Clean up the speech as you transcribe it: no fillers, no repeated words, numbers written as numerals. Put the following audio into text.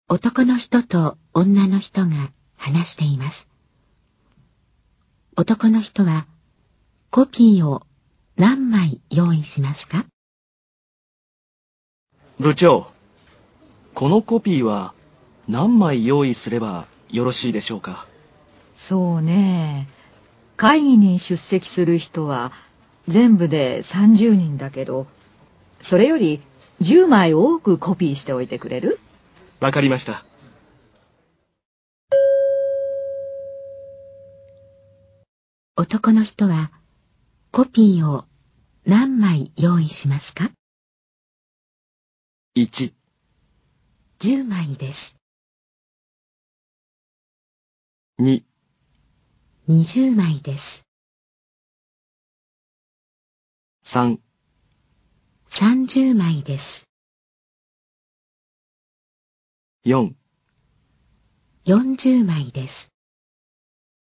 男の人と女の人が話しています。男の人はコピーを何枚用意しますか？ 部長、このコピーは何枚用意すればよろしいでしょうか？ そうね。会議に出席する人は全部で30人だけど、それより10枚多くコピーしておいてくれる？ わかりました。 男の人はコピーを何枚用意しますか 1、 ？10枚です。 2、 20枚です。 3、 30枚です。 4、 40枚です。